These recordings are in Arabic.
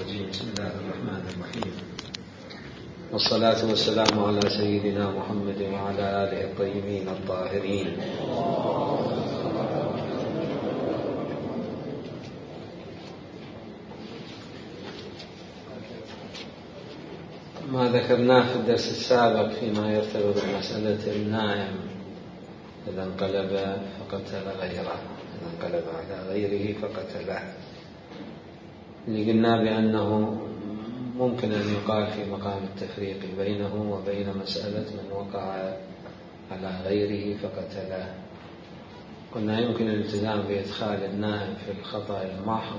الرجيم. بسم الله الرحمن الرحيم، والصلاة والسلام على سيدنا محمد وعلى آله الطيبين الطاهرين. ما ذكرناه في الدرس السابق فيما يرتبط بمسألة النائم إذا انقلب فقتل غيره، إذا انقلب على غيره فقتله، اللي قلنا بأنه ممكن أن يقال في مقام التفريق بينه وبين مسألة من وقع على غيره فقتله. قلنا يمكن الالتزام بإدخال النائم في الخطأ المحض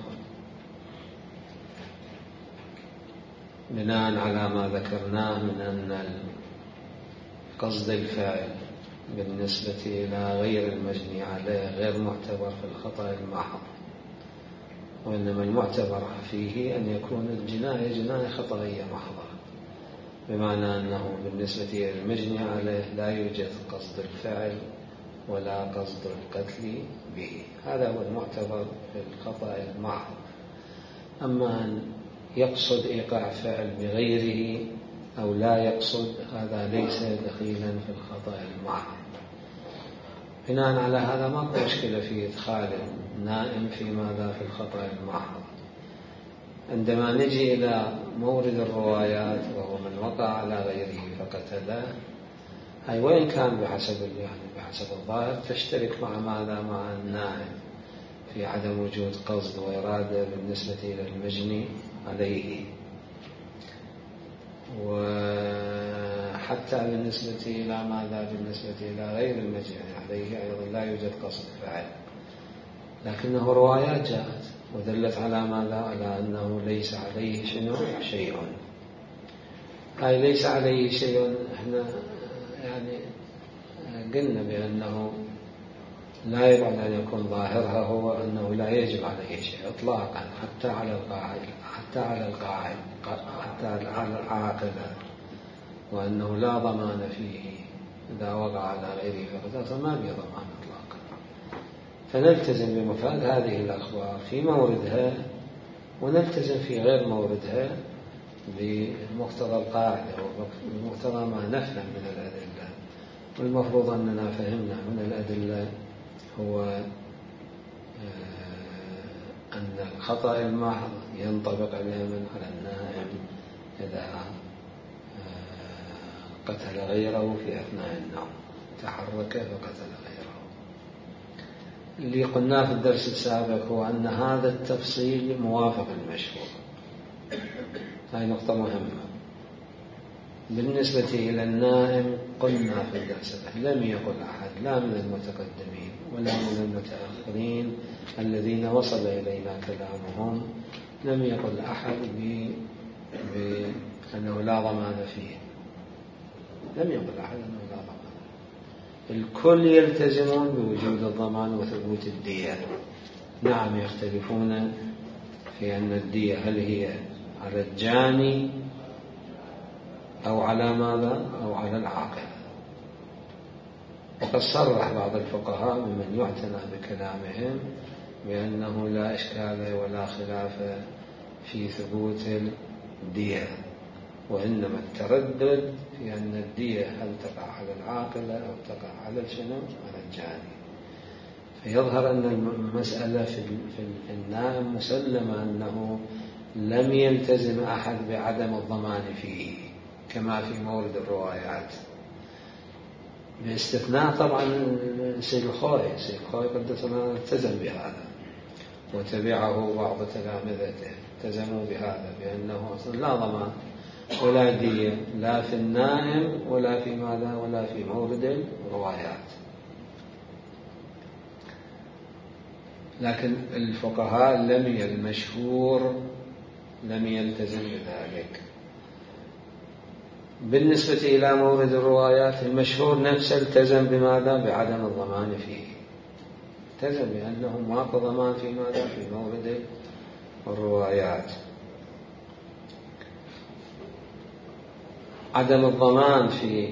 بناء على ما ذكرناه من أن قصد الفاعل بالنسبة إلى غير المجني عليه غير معتبر في الخطأ المحض، وإنما المعتبر فيه أن يكون الجناية جناية خطأية محضة، بمعنى أنه بالنسبة إلى المجني عليه لا يوجد قصد الفعل ولا قصد القتل به، هذا هو المعتبر في الخطأ المحض. أما أن يقصد إيقاع فعل بغيره أو لا يقصد، هذا ليس دخيلا في الخطأ المحض. بناء على هذا ما مشكلة في إدخال النائم في ماذا في الخطأ المحض. عندما نجي إلى مورد الروايات وهو من وقع على غيره فقتله، أي وإن كان بحسب الظاهر تشترك مع ماذا مع النائم في عدم وجود قصد وإرادة بالنسبة إلى المجني عليه، وحتى بالنسبة إلى ماذا بالنسبة إلى غير المجني عليه أيضا لا يوجد قصد فاعل، لكنه روايات جاءت ودلت على ماذا؟ على أنه ليس عليه شيء. أي ليس عليه شيء، احنا يعني قلنا بأنه لا يبعد أن يكون ظاهرها هو أنه لا يجب عليه شيء إطلاقا، حتى على القاعد حتى على العاقلة، وأنه لا ضمان فيه إذا وقع على غيره فقد ما به ضمان إطلاقا. فنلتزم بمفاد هذه الأخبار في موردها، ونلتزم في غير موردها بمقتضى القاعدة وبمقتضى ما نفهم من الأدلة. والمفروض أننا فهمنا من الأدلة هو أن الخطأ المحض ينطبق على النائم إذا قتل غيره في أثناء النوم، تحرك فقتل غيره. اللي قلناه في الدرس السابق هو أن هذا التفصيل موافق المشهور، هذه نقطة مهمة. بالنسبة إلى النائم قلنا في الدرس لم يقل أحد لا من المتقدمين ولا من المتأخرين الذين وصل إلينا كلامهم، لم يقل أحد بأنه لا ضمان فيه، لم يقل أحد أنه لا ضمان. الكل يلتزمون بوجود الضمان وثبوت الدية. نعم يختلفون في أن الدية هل هي على الجاني أو على ماذا أو على العاقل. وقد صرح بعض الفقهاء ممن يعتنى بكلامهم بأنه لا إشكال ولا خلاف في ثبوت الدية، وإنما التردد في أن الدية هل تقع على العاقل أو تقع على على الجاني. فيظهر أن المسألة في النائم مسلمة أنه لم يلتزم أحد بعدم الضمان فيه كما في مورد الروايات، باستثناء طبعا سيد الخوي قدس الله التزم بهذا، وتبعه بعض تلامذته التزموا بهذا بأنه أصلا لا ضمان ولا دية لا في النائم ولا في ماذا ولا في مورد الروايات. لكن الفقهاء المشهور لم يلتزم بذلك. بالنسبة إلى مورد الروايات المشهور نفسه التزم بماذا؟ بعدم الضمان فيه، التزم بأنه ماكو ضمان في ماذا؟ في مورد الروايات. عدم الضمان في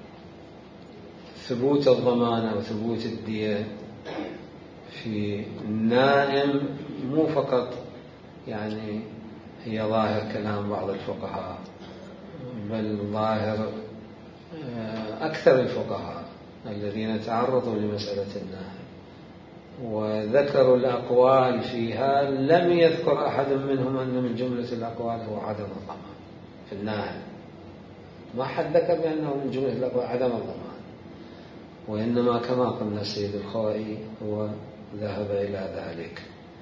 ثبوت الضمان أو ثبوت الدية في النائم مو فقط يعني هي ظاهر كلام بعض الفقهاء، بل ظاهر أكثر الفقهاء الذين تعرضوا لمسألة النهي وذكروا الأقوال فيها، لم يذكر أحد منهم أن من جملة الأقوال هو عدم الضمان في النهي. ما حد ذكر بأنه من جملة الأقوال عدم الضمان، وإنما كما قلنا السيد الخوئي هو ذهب إلى ذلك.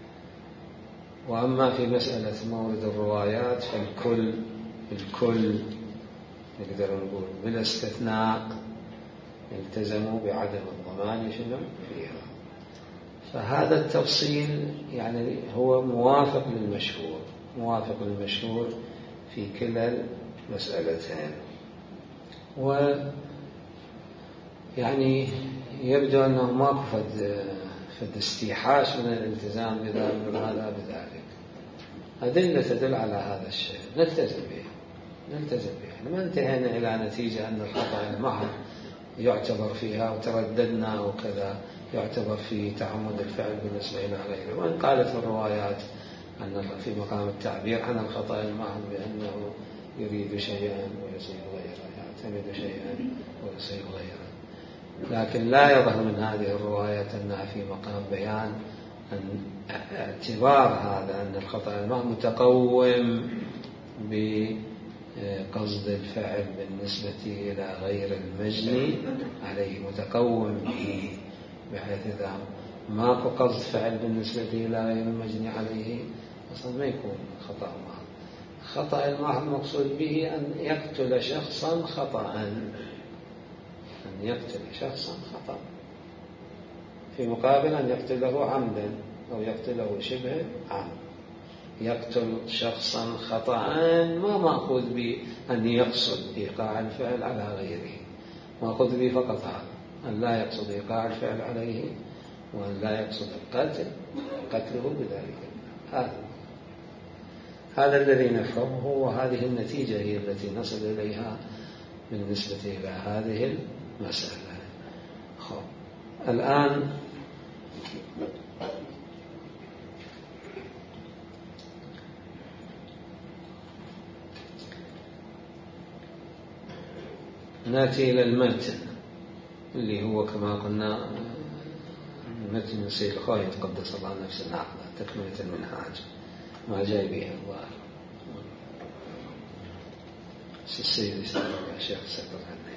وأما في مسألة مورد الروايات فالكل نقدر نقول بلا استثناء التزموا بعدم الضمان فيها. فهذا التفصيل يعني هو موافق للمشهور في كلا المسألتين. ويعني يبدو أنه ما فد استيحاش من الالتزام بهذا بذلك. أدلة تدل على هذا الشيء نلتزم بها. ما انتهينا إلى نتيجة أن الخطأ المحض يعتبر فيها وترددنا وكذا يعتبر في تعمد الفعل بالنسبة إلى غيره. وإن قالت الروايات أن في مقام التعبير عن الخطأ المحض بأنه يريد شيئا ويصير غيره، يعتمد شيئا ويصير غيره، لكن لا يظهر من هذه الروايات أنها في مقام بيان أن اعتبار هذا أن الخطأ المحض متقوم بقصد الفعل بالنسبة إلى غير المجني عليه، متقوم به، بحيث إذا ماكو قصد فعل بالنسبة إلى غير المجني عليه أصلا ما يكون خطأ محض. خطأ المحض مقصود به أن يقتل شخصا خطأ، في مقابل أن يقتله عمدا أو يقتله شبه عمد. يقتل شخصا خطأ ما مأخوذ بأن يقصد إيقاع الفعل على غيره، مأخوذ به فقط هذا، أن لا يقصد إيقاع الفعل عليه وأن لا يقصد قتله بذلك. هذا الذي نفهمه، وهذه النتيجة هي التي نصل إليها بالنسبة إلى هذه المسألة. الآن نأتي إلى المتن اللي هو كما قلنا متن السيد الخوئي تقدس الله نفس النعمة، تكملة المنهاج ما جاي بها الظاهر السيد الشيخ سكر عنه.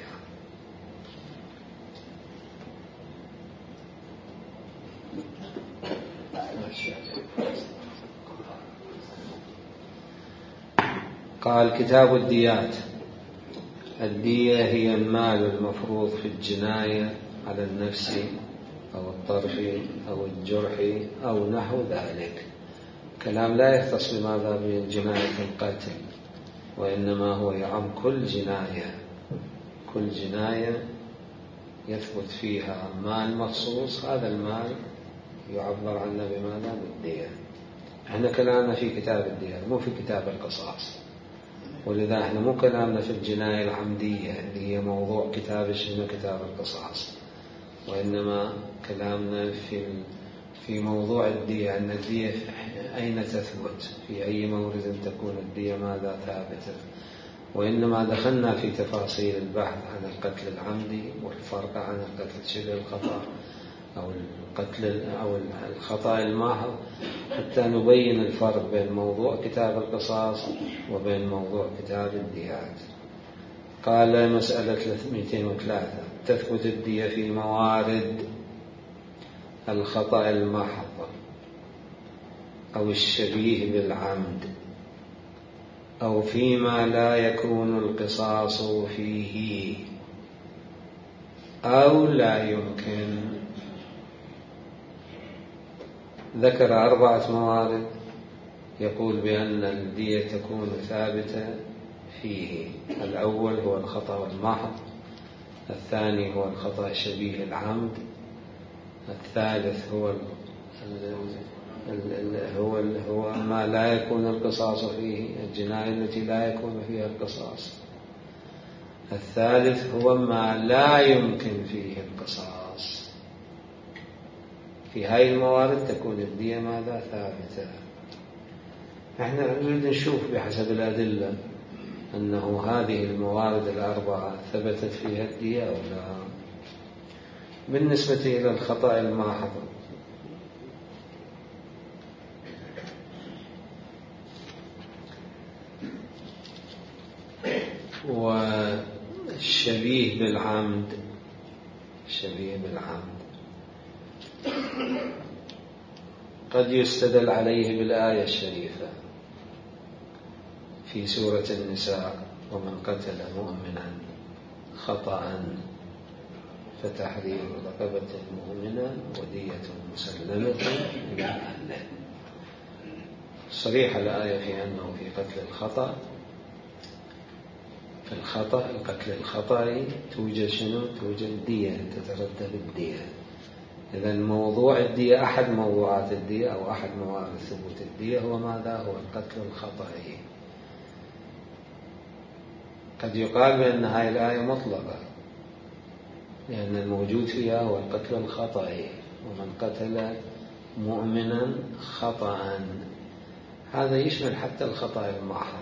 قال: كتاب الديات. الدية هي المال المفروض في الجناية على النفس أو الطرف أو الجرح أو نحو ذلك. كلام لا يختص بماذا بجناية القتل، وإنما هو يعم كل جناية يثبت فيها مال مخصوص، هذا المال يعبر عنه بماذا؟ بالدية. احنا كلامنا في كتاب الدية مو في كتاب القصاص، ولذا احنا مو كلامنا في الجناية العمدية اللي هي موضوع كتاب القصاص، وإنما كلامنا في موضوع الدية، أن الدية أين تثبت، في أي مورد تكون الدية ماذا ثابتة. وإنما دخلنا في تفاصيل البحث عن القتل العمدي والفرق عن القتل شبه الخطأ أو الخطأ الماحض، حتى نبين الفرق بين موضوع كتاب القصاص وبين موضوع كتاب الديات. قال: مسألة 203: تثبت الدية في موارد الخطأ المحض أو الشبيه بالعمد، أو فيما لا يكون القصاص فيه أو لا يمكن. ذكر 4 موارد يقول بأن الدية تكون ثابتة فيه. الأول هو الخطأ المحض، الثاني هو الخطأ شبيه العمد، الثالث هو ما لا يكون القصاص فيه، الجناية التي لا يكون فيها القصاص، الثالث هو ما لا يمكن فيه القصاص. في هذه الموارد تكون الدية ماذا؟ ثابتة. احنا نريد نشوف بحسب الأدلة أنه هذه الموارد الأربعة ثبتت فيها الدية أو لا. بالنسبة إلى الخطأ الماحظ، والشبيه بالعمد، الشبيه بالعمد قد يستدل عليه بالآية الشريفة في سورة النساء: ومن قتل مؤمنا خطأ فتحرير رقبة مؤمنة ودية مسلمة إلى أهله. صريح الآية في أنه في قتل الخطأ، في الخطأ، القتل الخطأ توجد شنو؟ توجد دية، تترتب الدية. إذا موضوع الدية، أحد موضوعات الدية أو أحد موارد ثبوت الدية هو ماذا؟ هو القتل الخطأي. قد يقال بأن هذه الآية مطلقة لأن الموجود فيها هو القتل الخطأي: ومن قتل مؤمنا خطأ. هذا يشمل حتى الخطأ الماحظ،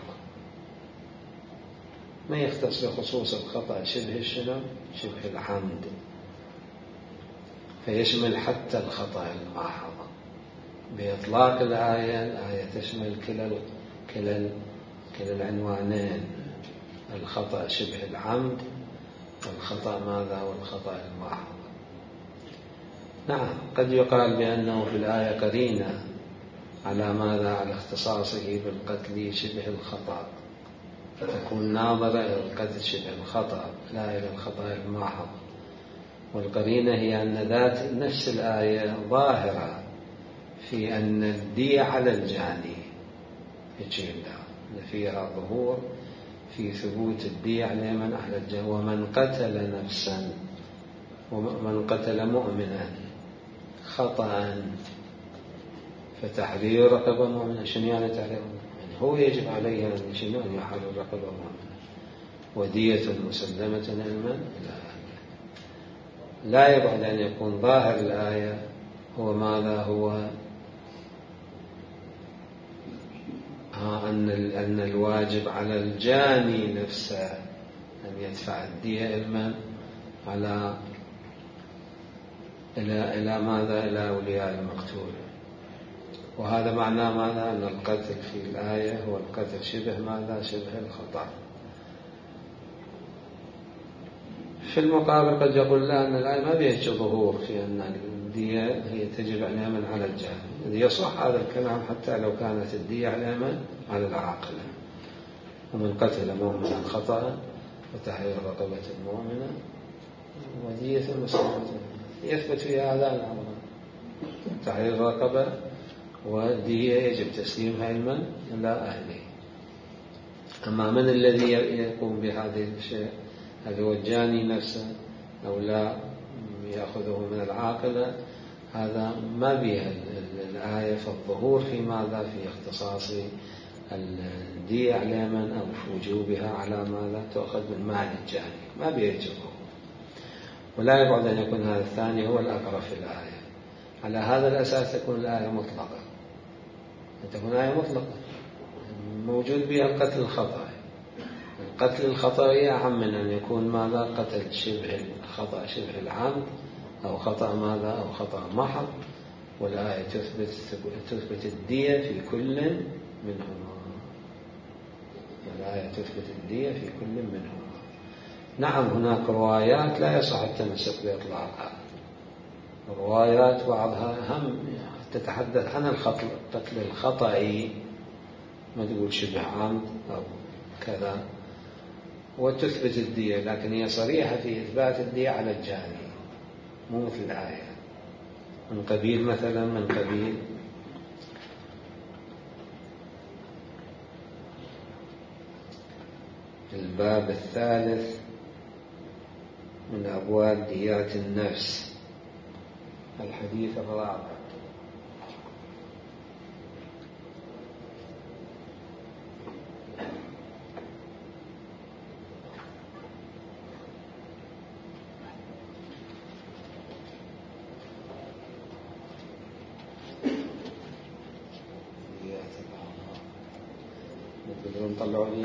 ما يختص بخصوص الخطأ شبه شنو؟ شبه العمد، فيشمل حتى الخطأ الماحظ. بإطلاق الآية تشمل كلا العنوانين: الخطأ شبه العمد والخطأ ماذا؟ والخطأ الماحظ. نعم، قد يقال بأنه في الآية قرينة على ماذا؟ على اختصاصه بالقتل شبه الخطأ، فتكون ناظرة إلى القتل شبه الخطأ لا إلى الخطأ الماحظ. والقرينة هي أن ذات نفس الآية ظاهرة في أن الدية على الجاني، فيها ظهور في ثبوت الدية على من أهل الجاني. ومن قتل نفسا، ومن قتل مؤمنا خطأ فتحرير رقبة مؤمنة. شنو يعني تحرير؟ يعني هو يجب عليه أن يحرر رقبة مؤمنة ودية مسلمة إلى من؟ إلى أهله. لا يبعد أن يكون ظاهر الآية هو ماذا؟ هو أن الواجب على الجاني نفسه أن يدفع الدية إلى ماذا؟ إلى أولياء المقتول. وهذا معناه ماذا؟ أن القتل في الآية هو القتل شبه ماذا؟ شبه الخطأ. في المقابل قد يقول لا، أن الآية ما بيها ظهور في أن الدية هي تجب على من؟ على الجاني. يصح هذا الكلام حتى لو كانت الدية على من؟ على العاقل. ومن قتل مؤمنا خطأ وتحرير رقبة مؤمنة ودية مسلمة، يثبت في هذا الأمر: تحرير رقبة ودية يجب تسليمها إلى أهله. أما من الذي يقوم بهذه الشيء؟ هل هو الجاني نفسه أو لا يأخذه من العاقلة؟ هذا ما بها الآية فالظهور في ماذا؟ في اختصاص الدية على من أو في وجوبها على ماذا؟ تأخذ من مال الجاني، ما بها الظهور. ولا يبعد أن يكون هذا الثاني هو الأقرب في الآية. على هذا الأساس تكون الآية مطلقة، تكون آية مطلقة موجود بها القتل الخطأ. القتل الخطأ أعم من أن يكون ماذا؟ قتل شبه الخطأ شبه العمد أو خطأ ماذا؟ أو خطأ محض. والآية تثبت الدية في كل منهما. الآية تثبت الدية في كل منهما. نعم، هناك روايات لا يصح التمسك بإطلاقها، روايات بعضها هم تتحدث عن القتل الخطأي، ما تقول شبه عمد أو كذا، وتثبت الدية، لكن هي صريحة في إثبات الدية على الجاني، مو مثل الآية. من قبيل مثلا، من قبيل الباب الثالث من أبواب ديات النفس، الحديث الرابع: تبون طلعوا لي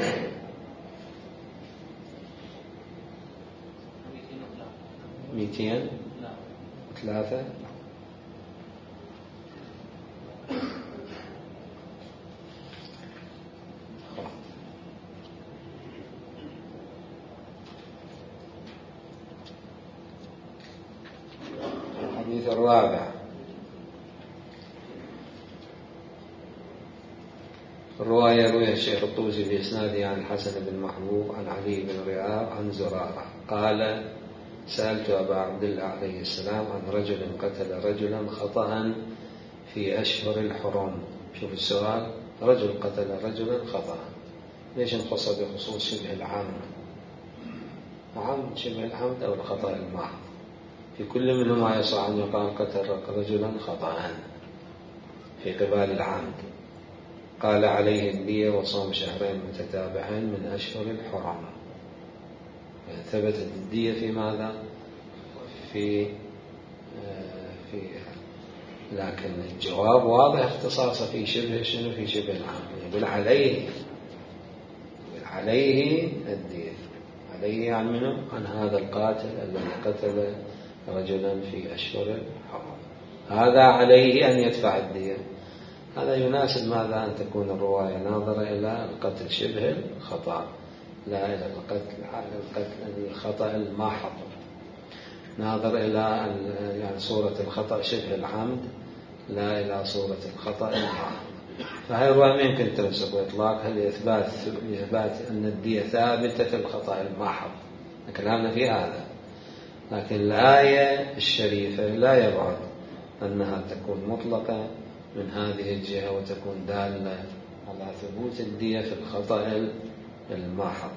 203. الحديث الرابع. الرواية روي الشيخ الطوسي بإسناده عن الحسن بن محبوب عن علي بن رياض عن زرارة قال: سألت أبا عبد الله عليه السلام عن رجل قتل رجلا خطأ في أشهر الحرم. شوف السؤال، رجل قتل رجلا خطأ، ليش نخص بخصوص شبه العمد؟ عمد شبه العمد أو الخطأ المحض، في كل منهما يصح أن يقال قتل رجلا خطأ في قبال العمد. قال: عليه الدية وصوم شهرين متتابعين من أشهر الحرم. ثبتت الدية في ماذا؟ في لكن الجواب واضح اختصاصه في شبه شنو؟ في شبه العمد. يقول عليه الدية. عليه يعني منه؟ عن هذا القاتل الذي قتل رجلا في أشهر الحرم، هذا عليه أن يدفع الدية. هذا يناسب ماذا؟ أن تكون الرواية ناظرة إلى القتل شبه الخطأ، لا إلى القتل الخطأ المحض، ناظر إلى يعني صورة الخطأ شبه العمد، لا إلى صورة الخطأ المحض. فهي الرواية يمكن تنسب إطلاقها لإثبات أن الدية ثابتة في الخطأ المحض، كلامنا في هذا. لكن الآية الشريفة لا يبعد أنها تكون مطلقة من هذه الجهة وتكون دالة على ثبوت الدية في الخطأ المحض.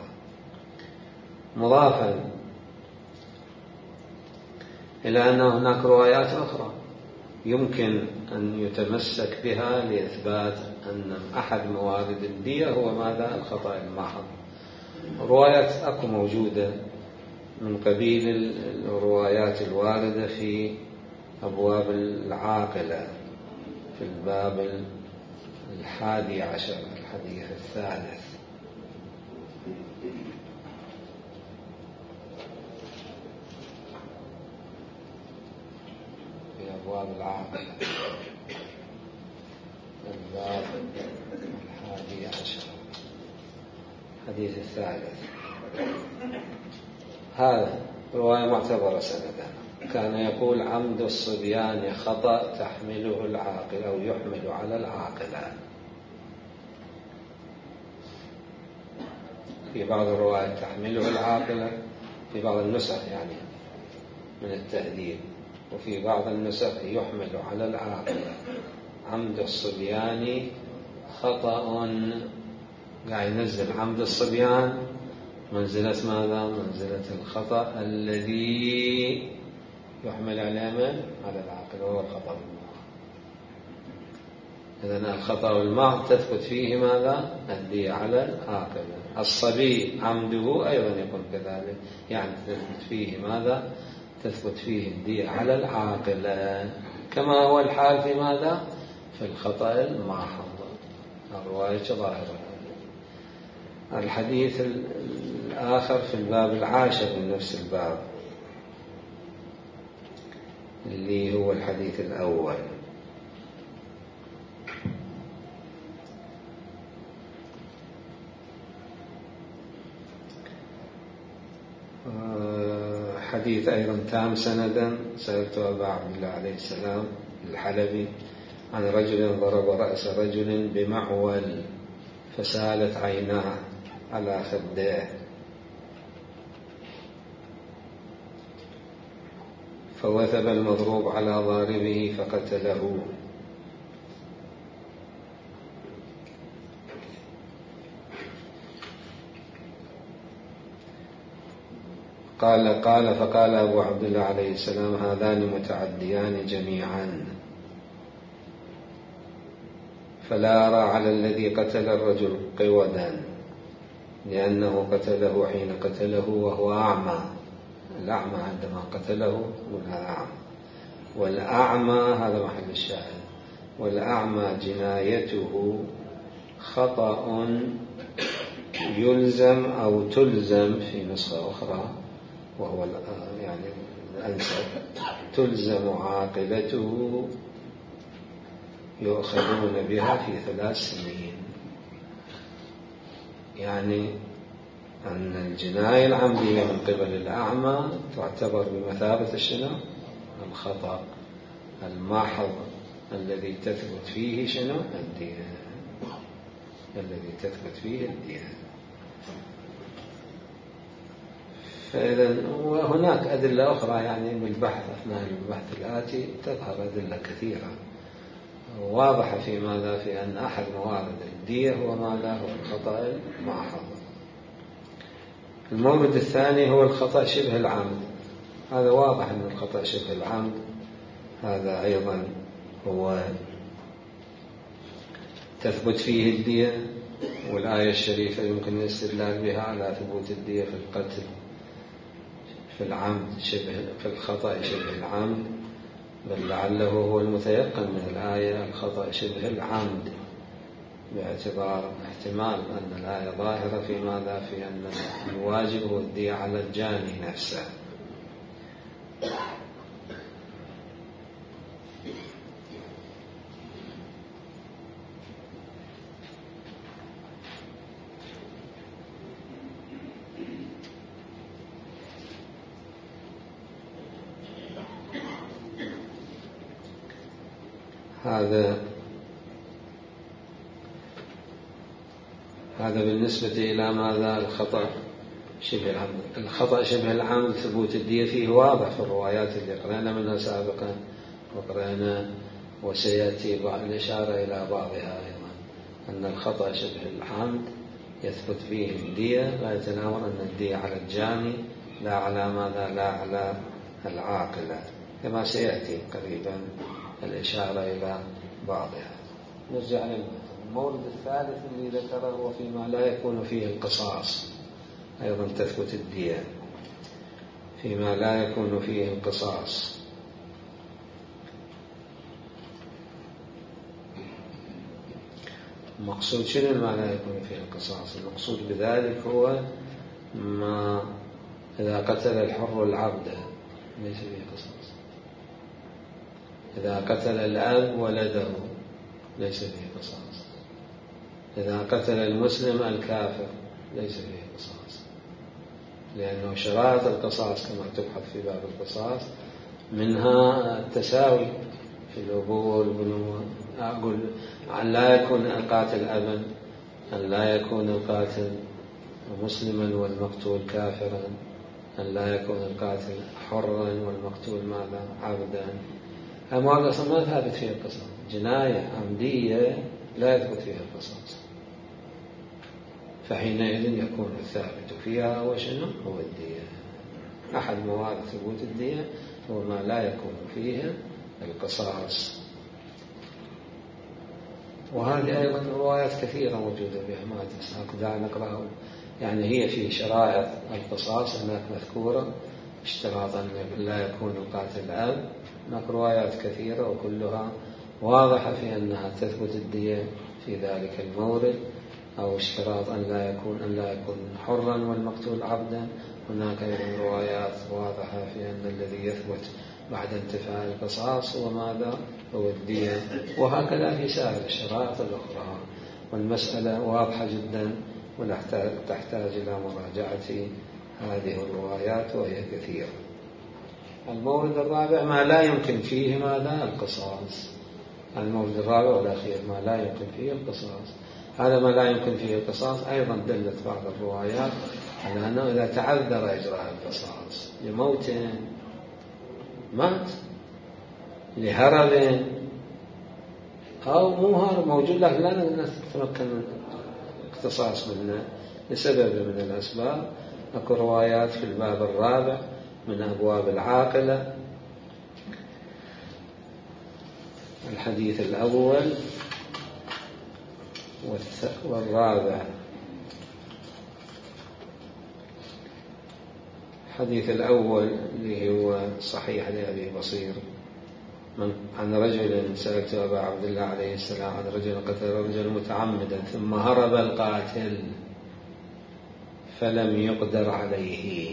مضافا إلى أن هناك روايات أخرى يمكن أن يتمسك بها لإثبات أن أحد موارد الدية هو ماذا؟ الخطأ المحض. روايات أكو موجودة من قبيل الروايات الواردة في أبواب العاقلة، في الباب 11 الحديث 3. في أبواب العاقلة الباب 11 الحديث 3. هذا رواية معتبرة سندا. كان يقول: عمد الصبيان خطأ تحمله العاقل أو يحمل على العاقلة. في بعض الروايات تحمله العاقلة، في بعض النسخ يعني من التهذيب، وفي بعض النسخ يحمل على العاقلة. عمد الصبيان خطأ، قاعد ينزل عمد الصبيان منزلة ماذا؟ منزلة الخطأ الذي يحمل على من؟ على العاقل، وهو الخطأ المحض. إذن الخطأ المحض تثبت فيه ماذا؟ الدية على العاقل. الصبي عمده أيضا يكون كذلك، يعني تثبت فيه ماذا؟ تثبت فيه الدية على العاقل، كما هو الحال في ماذا؟ في الخطأ المحض. الرواية ظاهرة. الحديث الآخر في الباب 10 من نفس الباب، اللي هو الحديث الأول. حديث أيضا تام سندا. سألت أبا عبد الله عليه السلام الحلبي عن رجل ضرب رأس رجل بمعول فسالت عيناه على خديه، فوثب المضروب على ضاربه فقتله. فقال أبو عبد الله عليه السلام: هذان متعديان جميعا، فلا أرى على الذي قتل الرجل قودا، لأنه قتله حين قتله وهو أعمى. الأعمى عندما قتله من هذا أعمى، والأعمى هذا محل الشاهد، والأعمى جنايته خطأ يلزم أو تلزم في نسخة أخرى، وهو يعني الأنسب، تلزم عاقبته يؤخذون بها في 3 سنين. يعني أن الجناية العمدية من قبل الأعمى تعتبر بمثابة شنو؟ الخطأ الماحظ الذي تثبت فيه شنو؟ الدية، الذي تثبت فيه الدية. فإذا وهناك أدلة أخرى يعني بالبحث أثناء البحث الآتي تظهر أدلة كثيرة واضحة في ماذا؟ في أن أحد موارد الدية هو ماذا؟ هو الخطأ الماحظ. المورد الثاني هو الخطأ شبه العمد. هذا واضح أن الخطأ شبه العمد هذا أيضا هو تثبت فيه الدية، والآية الشريفة يمكن الاستدلال بها على ثبوت الدية في القتل في العمد في الخطأ شبه العمد، بل لعله هو المتيقن من الآية الخطأ شبه العمد، باعتبار احتمال أن الآية ظاهرة في ماذا؟ في أن الواجب هو الدية على الجاني نفسه. هذا بالنسبة إلى ماذا؟ الخطأ شبه العمد. الخطأ شبه العمد ثبوت الدية فيه واضح في الروايات اللي قرأنا منها سابقا وقرأنا، وسيأتي الإشارة إلى بعضها أيضا، أن الخطأ شبه العمد يثبت فيه الدية، لا يتناول أن الدية على الجاني لا على ماذا؟ لا على العاقلة، كما سيأتي قريبا الإشارة إلى بعضها. نرجع المورد الثالث اللي ذكره هو فيما لا يكون فيه القصاص، أيضا تثبت الدية فيما لا يكون فيه القصاص. المقصود شنو ما لا يكون فيه القصاص؟ المقصود بذلك هو ما إذا قتل الحر العبد ليس فيه قصاص، إذا قتل الأب ولده ليس فيه قصاص، إذا قتل المسلم الكافر ليس فيه قصاص، لأنه شرائط القصاص كما تبحث في باب القصاص منها التساوي في الأبوة والبنوة. أقول أن لا يكون القاتل أبا، أن لا يكون القاتل مسلما والمقتول كافرا، أن لا يكون القاتل حرا والمقتول ماذا؟ عبدا. أموال أصلا ما ثابت فيها القصاص، جناية عمدية لا يثبت فيها القصاص، فحينئذ يكون الثابت فيها وشنو؟ هو الدية. أحد موارد ثبوت الدية هو ما لا يكون فيها القصاص. وهذه أيضا روايات كثيرة موجودة بها، ما أقدر نقرأها، يعني هي في شرائط القصاص هناك مذكورة اشتراط أن لا يكون القاتل أب. هناك روايات كثيرة وكلها واضحة في أنها تثبت الدية في ذلك المورد، أو اشتراط أن لا يكون حرا والمقتول عبدا. هناك أيضا روايات واضحة في أن الذي يثبت بعد انتفاء القصاص هو ماذا؟ هو الدية. وهكذا في سائر الشرائط الأخرى، والمسألة واضحة جدا وتحتاج إلى مراجعة هذه الروايات وهي كثيرة. المورد الرابع ما لا يمكن فيه ماذا؟ القصاص. المورد الرابع والأخير ما لا يمكن فيه القصاص. هذا ما لا يمكن فيه القصاص أيضا دلت بعض الروايات على أنه إذا تعذر إجراء القصاص لموت مات، لهرب أو مو هرب موجود لكن لا نتمكن من الاقتصاص منه لسبب من الأسباب. أكو روايات في الباب الرابع من أبواب العاقلة. الحديث الأول والرابع. الحديث الأول اللي هو صحيح لأبي بصير عن رجل سألت أبا عبد الله عليه السلام عن رجل قتل رجل متعمدا ثم هرب القاتل فلم يقدر عليه،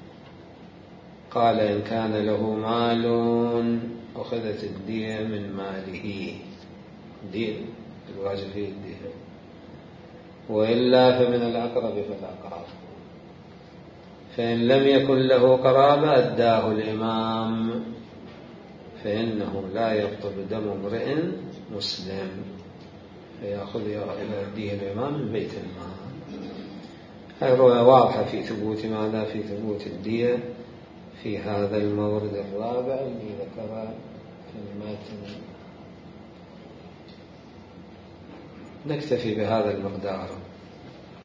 قال إن كان له مال أخذت الدية من ماله، الدية الواجب فيه الدية، وإلا فمن الأقرب فالأقرب، فإن لم يكن له قرابة أداه الإمام، فإنه لا يبطل دم امرئ مسلم، فيأخذ إلى الدية الإمام من بيت المال. هذه واضحة في ثبوت ماذا؟ في ثبوت الدية في هذا المورد الرابع الذي ذكر في المتن. نكتفي بهذا المقدار.